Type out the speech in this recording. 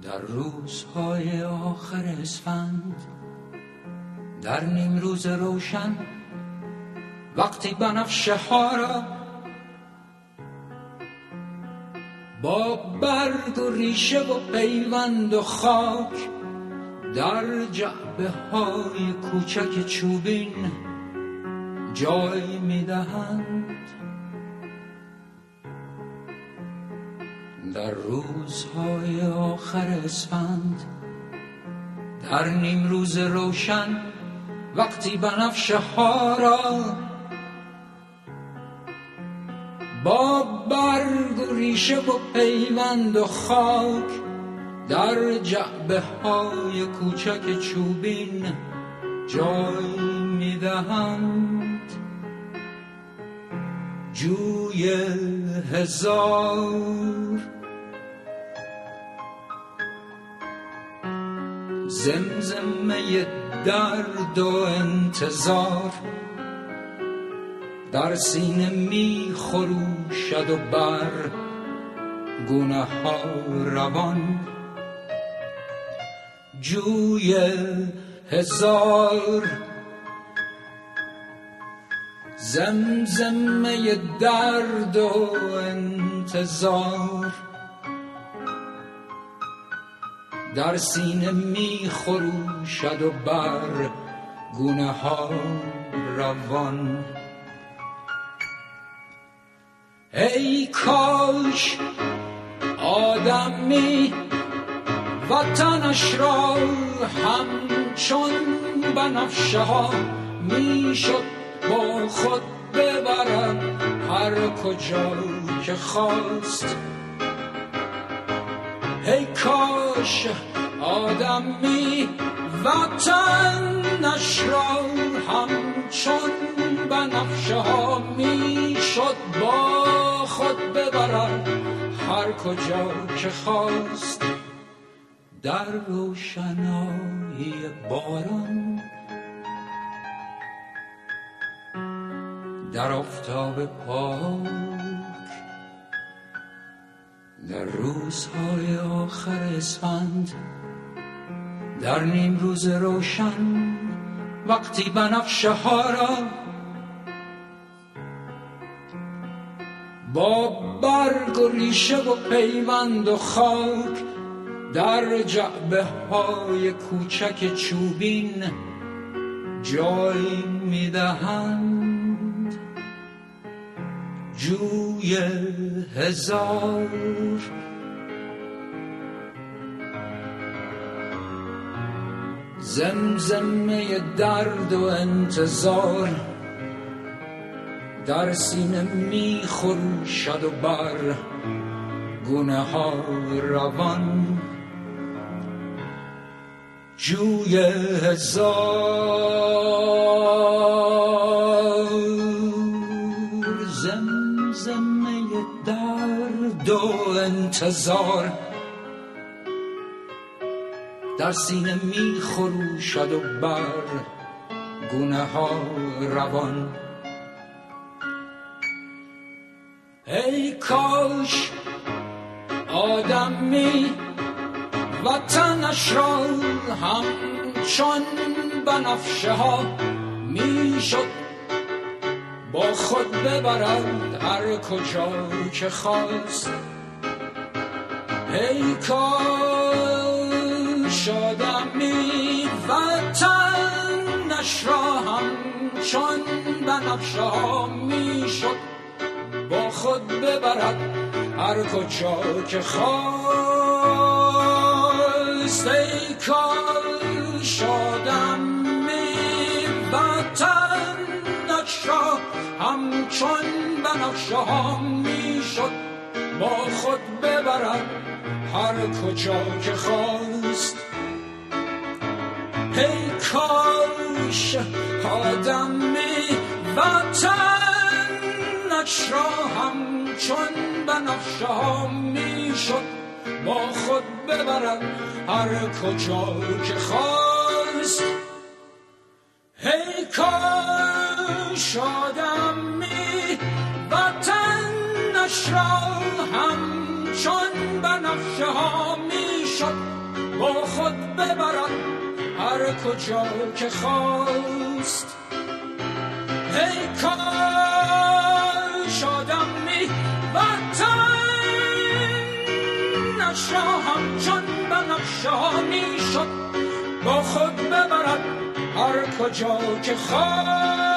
در روزهای آخر اسفند، در نیم روز روشن، وقتی بنفشه ها را با برگ و ریشه و پیوند و خاک در جعبه های کوچک چوبین جای میدهند، در روزهای آخر اسفند، در نیم روز روشن، وقتی بنفشه ها را با برگ و ریشه و پیوند و خاک در جعبه های کوچک چوبین جای میدهند، جوی هزار زمزمه درد و انتظار در سینه می خروشد و بر گونه ها روان، جوی هزار زمزمه درد و انتظار در سینه می خروشد و بر گونه ها روان. ای کاش آدمی وطنش را همچون بنفشه ها میشد با خود ببرد هر کجا که خواست. ای کاش آدمی وطنش را همچون بنفشه ها میشد با خود ببرد هر کجا که خواست. در روشنایی باران، در آفتاب پاک، در روزهای آخر اسفند، در نیم روز روشن، وقتی بنفشه ها را با برگ و ریشه و پیوند و خاک در جعبه های کوچک چوبین جای میدهند، جوی هزار زمزمه درد و انتظار در سینه می خروشد و بر گونه ها روان، جوی هزار زمزمه درد و انتظار در سینه می خروشد و بر گونه ها روان. ای کاش آدمی وطنش را همچون بنفشه ها میشد با خود ببرد هر کجا که خواست. ای کاش آدمی وطنش را همچون بنفشه ها میشد با خود ببرد هر کجا که خواست. ای کاش آدمی وطنش را همچون بنفشه ها میشد با خود ببرد هر کجا که خواست. ای کاش آدمی وطنش را همچون بنفشه ها میشد با خود ببرد هر کجا که خواست. ای کاش آدمی وطنش را همچون بنفشه ها میشد خود ببرد هر کجا که خواست. ای کاش آدمی وطنش را همچون بنفشه ها میشد با خود ببرد هر کجا که خواست.